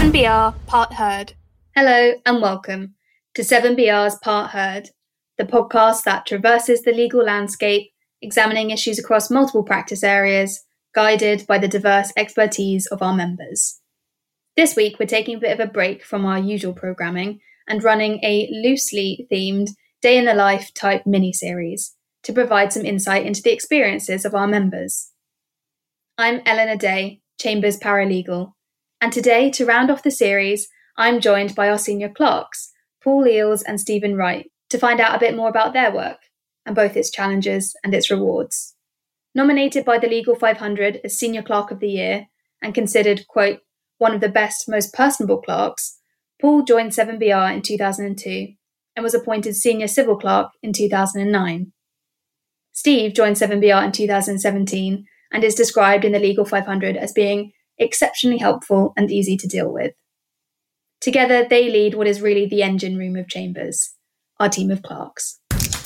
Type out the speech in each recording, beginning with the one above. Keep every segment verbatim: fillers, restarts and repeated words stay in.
seven B R Part Heard. Hello and welcome to seven B R's Part Heard, the podcast that traverses the legal landscape, examining issues across multiple practice areas, guided by the diverse expertise of our members. This week we're taking a bit of a break from our usual programming and running a loosely themed day in the life type mini-series to provide some insight into the experiences of our members. I'm Eleanor Day, Chambers Paralegal, and today, to round off the series, I'm joined by our senior clerks, Paul Eales and Stephen Wright, to find out a bit more about their work, and both its challenges and its rewards. Nominated by the Legal five hundred as Senior Clerk of the Year, and considered, quote, one of the best, most personable clerks, Paul joined seven B R in two thousand two, and was appointed Senior Civil Clerk in two thousand nine. Steve joined seven B R in two thousand seventeen, and is described in the Legal five hundred as being exceptionally helpful and easy to deal with. Together, they lead what is really the engine room of Chambers, our team of clerks.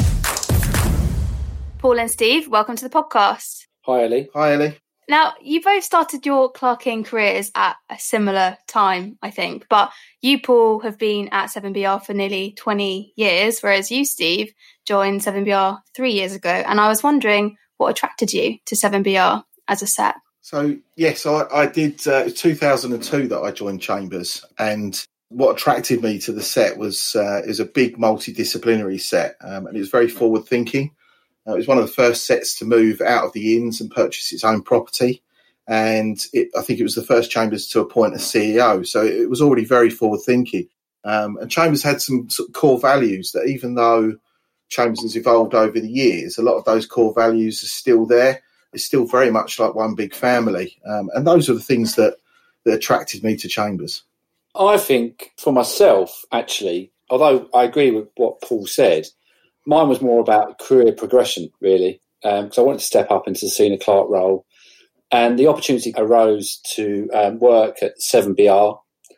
Paul and Steve, welcome to the podcast. Hi, Ellie. Hi, Ellie. Now, you both started your clerking careers at a similar time, I think, but you, Paul, have been at seven B R for nearly twenty years, whereas you, Steve, joined seven B R three years ago. And I was wondering what attracted you to seven B R as a set? So, yes, I, I did, uh, two thousand two that I joined Chambers, and what attracted me to the set was uh, is a big multidisciplinary set, um, and it was very forward-thinking. Uh, it was one of the first sets to move out of the inns and purchase its own property, and it, I think it was the first Chambers to appoint a C E O, so it was already very forward-thinking. Um, and Chambers had some sort of core values that, even though Chambers has evolved over the years, a lot of those core values are still there. It's still very much like one big family. Um, and those are the things that, that attracted me to Chambers. I think for myself, actually, although I agree with what Paul said, mine was more about career progression, really, because um, I wanted to step up into the senior clerk role. And the opportunity arose to um, work at seven B R.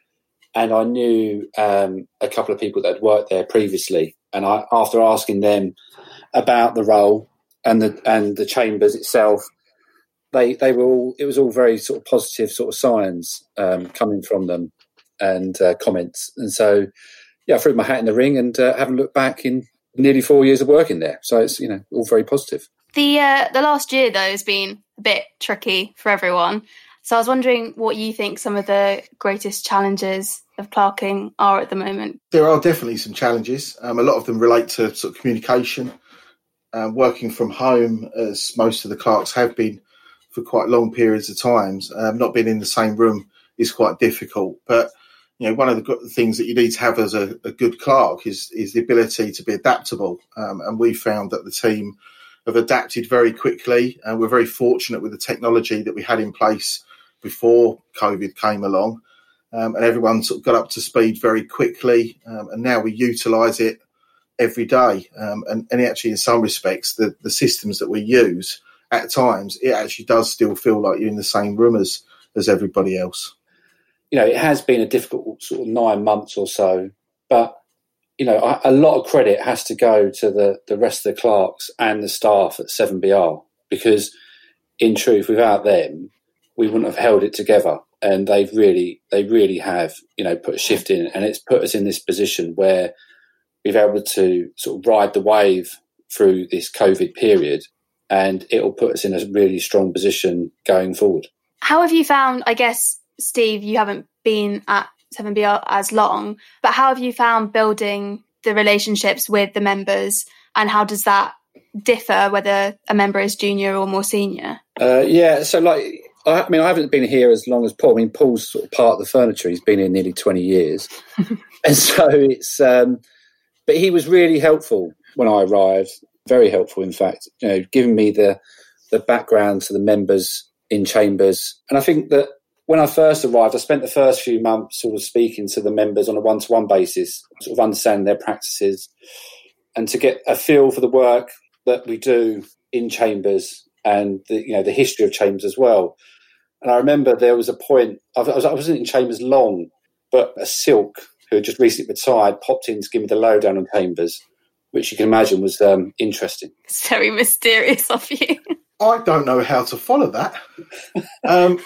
And I knew um, a couple of people that had worked there previously. And I, after asking them about the role, and the and the Chambers itself, they they were all, it was all very sort of positive sort of signs um, coming from them and uh, comments. And so, yeah, I threw my hat in the ring and uh, haven't looked back in nearly four years of working there. So it's, you know, all very positive. The uh, the last year, though, has been a bit tricky for everyone. So I was wondering what you think some of the greatest challenges of clerking are at the moment. There are definitely some challenges. Um, a lot of them relate to sort of communication. Uh, working from home, as most of the clerks have been for quite long periods of times, um, not being in the same room is quite difficult. But you know, one of the good things that you need to have as a, a good clerk is is the ability to be adaptable. Um, and we found that the team have adapted very quickly, and we're very fortunate with the technology that we had in place before COVID came along. Um, and everyone sort of got up to speed very quickly, um, and now we utilise it every day. Um, and, and actually, in some respects, the, the systems that we use, at times, it actually does still feel like you're in the same room as, as everybody else. You know, it has been a difficult sort of nine months or so, but, you know, a, a lot of credit has to go to the, the rest of the clerks and the staff at seven B R, because in truth, without them, we wouldn't have held it together. And they've really, they really have, you know, put a shift in, and it's put us in this position where we've been able to sort of ride the wave through this COVID period, and it will put us in a really strong position going forward. How have you found, I guess, Steve, you haven't been at seven B R as long, but how have you found building the relationships with the members, and how does that differ whether a member is junior or more senior? Uh, yeah, so like, I mean, I haven't been here as long as Paul. I mean, Paul's sort of part of the furniture. He's been here nearly twenty years. And so it's, um, but he was really helpful when I arrived, very helpful, in fact, you know, giving me the, the background to the members in Chambers. And I think that when I first arrived, I spent the first few months sort of speaking to the members on a one-to-one basis, sort of understanding their practices, and to get a feel for the work that we do in Chambers and the, you know, the history of Chambers as well. And I remember there was a point, I, was, I wasn't in Chambers long, but a Silk, who had just recently retired, popped in to give me the lowdown on Chambers, which you can imagine was um, interesting. It's very mysterious of you. I don't know how to follow that. um,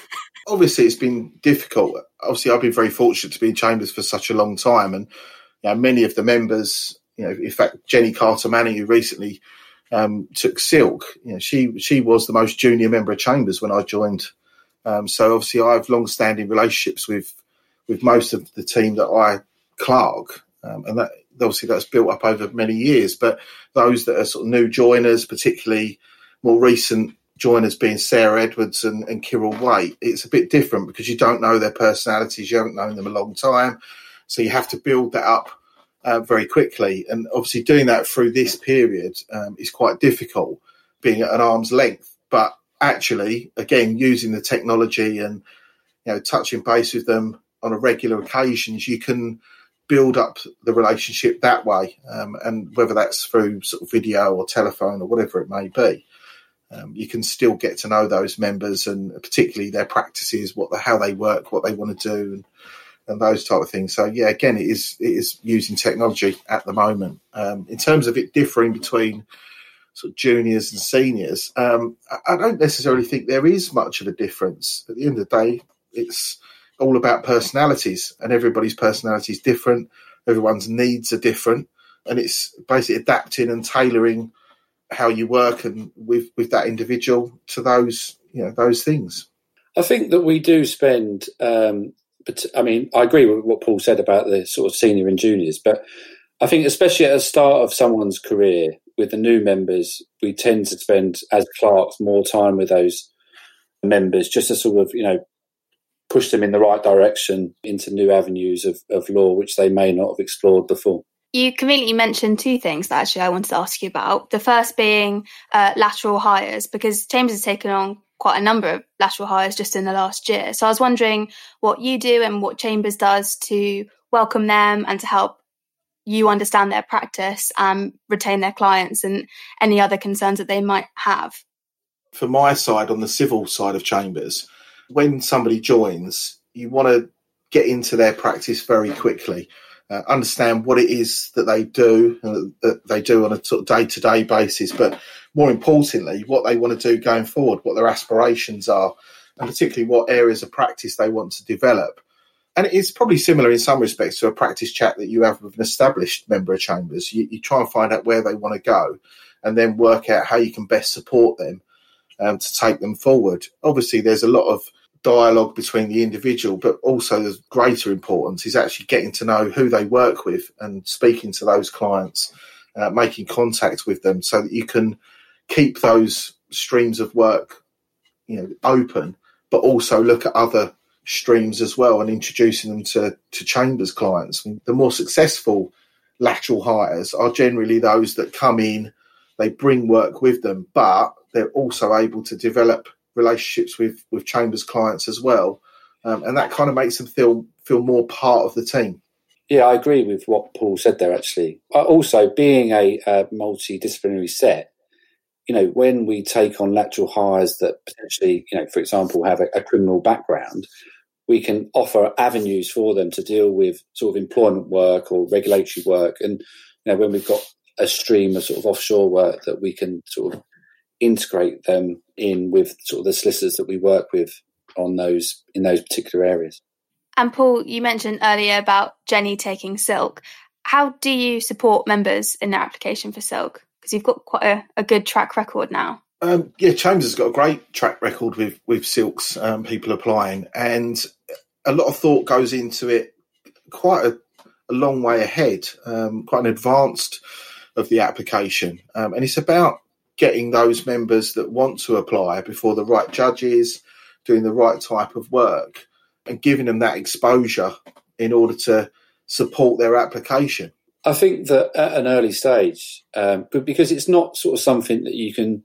obviously it's been difficult. Obviously, I've been very fortunate to be in Chambers for such a long time, and you know, many of the members, you know, in fact, Jenny Carter Manning, who recently um, took Silk, you know, she she was the most junior member of Chambers when I joined. Um, so obviously, I have long-standing relationships with with most of the team that I clerk, um, and that obviously that's built up over many years. But those that are sort of new joiners, particularly more recent joiners being Sarah Edwards and, and Kirill Waite, it's a bit different because you don't know their personalities, you haven't known them a long time, so you have to build that up uh, very quickly. And obviously doing that through this period um, is quite difficult, being at an arm's length. But actually, again, using the technology and you know touching base with them on a regular occasions, you can build up the relationship that way, um, and whether that's through sort of video or telephone or whatever it may be. Um, you can still get to know those members and particularly their practices, what the, how they work, what they want to do, and, and those type of things. So yeah, again, it is it is using technology at the moment. Um, in terms of it differing between sort of juniors and seniors, um, I, I don't necessarily think there is much of a difference. At the end of the day, it's all about personalities, and everybody's personality is different. Everyone's needs are different, and it's basically adapting and tailoring how you work and with, with that individual to those, you know, those things. I think that we do spend, um, but I mean, I agree with what Paul said about the sort of senior and juniors, but I think especially at the start of someone's career with the new members, we tend to spend as clerks more time with those members just to sort of, you know, push them in the right direction into new avenues of, of law, which they may not have explored before. You conveniently mentioned two things that actually I wanted to ask you about. The first being uh, lateral hires, because Chambers has taken on quite a number of lateral hires just in the last year. So I was wondering what you do and what Chambers does to welcome them and to help you understand their practice and retain their clients and any other concerns that they might have. For my side, on the civil side of Chambers, when somebody joins, you want to get into their practice very quickly. Uh, understand what it is that they do, uh, that they do on a sort of day-to-day basis, but more importantly, what they want to do going forward, what their aspirations are, and particularly what areas of practice they want to develop. And it's probably similar in some respects to a practice chat that you have with an established member of Chambers. You, you try and find out where they want to go and then work out how you can best support them um, to take them forward. Obviously, there's a lot of dialogue between the individual, but also the greater importance is actually getting to know who they work with and speaking to those clients, uh, making contact with them so that you can keep those streams of work, you know, open, but also look at other streams as well and introducing them to, to Chambers clients. And the more successful lateral hires are generally those that come in, they bring work with them, but they're also able to develop relationships with, with Chambers clients as well. Um, and that kind of makes them feel feel more part of the team. Yeah, I agree with what Paul said there, actually. Uh, also, being a, a multidisciplinary set, you know, when we take on lateral hires that potentially, you know, for example, have a, a criminal background, we can offer avenues for them to deal with sort of employment work or regulatory work. And, you know, when we've got a stream of sort of offshore work that we can sort of integrate them in with sort of the solicitors that we work with on those in those particular areas. And Paul, you mentioned earlier about Jenny taking Silk. How do you support members in their application for Silk? Because you've got quite a, a good track record now. Um, yeah, Chambers has got a great track record with with Silks, um, people applying, and a lot of thought goes into it. Quite a, a long way ahead, um, quite an advanced of the application, um, and it's about getting those members that want to apply before the right judges, doing the right type of work and giving them that exposure in order to support their application. I think that at an early stage, um, but because it's not sort of something that you can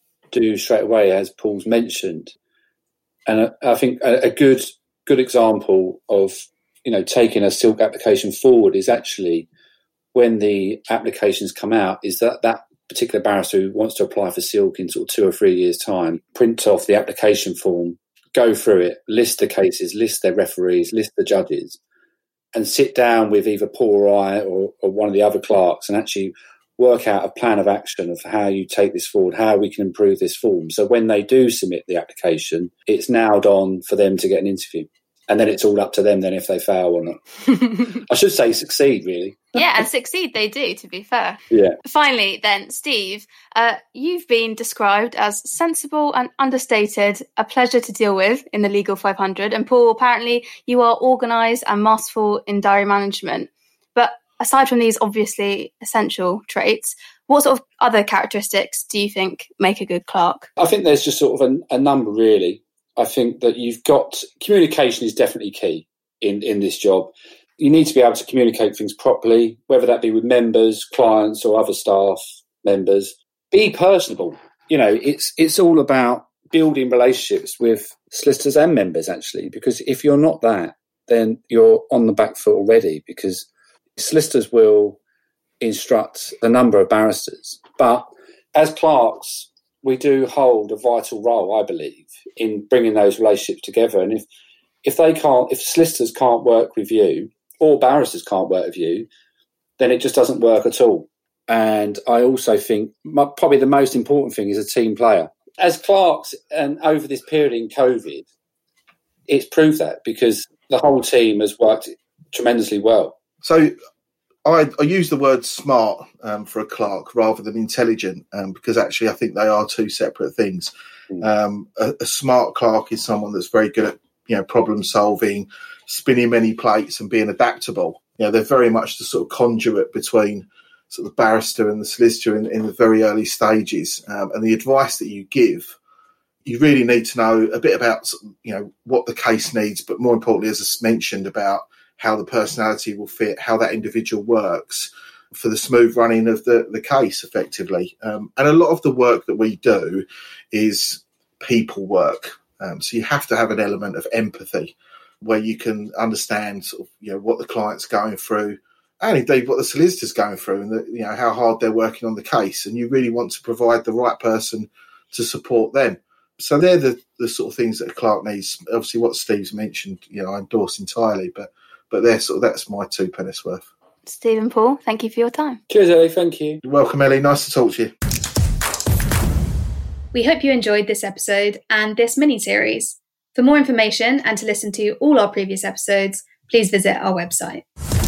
do straight away, as Paul's mentioned, and I think a, a good good example of, you know, taking a Silk application forward is actually when the applications come out, is that that particular barrister who wants to apply for Silk in sort of two or three years' time, print off the application form, go through it, list the cases, list their referees, list the judges, and sit down with either Paul or I or, or one of the other clerks and actually work out a plan of action of how you take this forward, how we can improve this form. So when they do submit the application, it's nailed on for them to get an interview. And then it's all up to them then if they fail or not. I should say succeed, really. Yeah, and succeed they do, to be fair. Yeah. Finally, then, Steve, uh, you've been described as sensible and understated, a pleasure to deal with in the Legal five hundred. And Paul, apparently you are organised and masterful in diary management. But aside from these obviously essential traits, what sort of other characteristics do you think make a good clerk? I think there's just sort of a, a number, really. I think that you've got, communication is definitely key in, in this job. You need to be able to communicate things properly, whether that be with members, clients or other staff members. Be personable. You know, it's it's all about building relationships with solicitors and members, actually, because if you're not that, then you're on the back foot already, because solicitors will instruct a number of barristers. But as clerks, we do hold a vital role, I believe, in bringing those relationships together. And if if they can't, if solicitors can't work with you, or barristers can't work with you, then it just doesn't work at all. And I also think my, probably the most important thing is a team player. As clerks, and over this period in COVID, it's proved that, because the whole team has worked tremendously well. So I, I use the word smart um, for a clerk rather than intelligent, um, because actually I think they are two separate things. Mm. Um, a, a smart clerk is someone that's very good at, you know, problem solving, spinning many plates and being adaptable. You know, they're very much the sort of conduit between sort of the barrister and the solicitor in, in the very early stages. Um, and the advice that you give, you really need to know a bit about, you know, what the case needs, but more importantly, as I mentioned, about how the personality will fit, how that individual works for the smooth running of the, the case effectively. Um, and a lot of the work that we do is people work. Um, so you have to have an element of empathy where you can understand sort of, you know, what the client's going through and indeed what the solicitor's going through and the, you know, how hard they're working on the case. And you really want to provide the right person to support them. So they're the, the sort of things that a clerk needs. Obviously what Steve's mentioned, you know, I endorse entirely, but But they're sort of, that's my two pennies worth. Stephen, Paul, thank you for your time. Cheers, Ellie. Thank you. You're welcome, Ellie. Nice to talk to you. We hope you enjoyed this episode and this mini-series. For more information and to listen to all our previous episodes, please visit our website.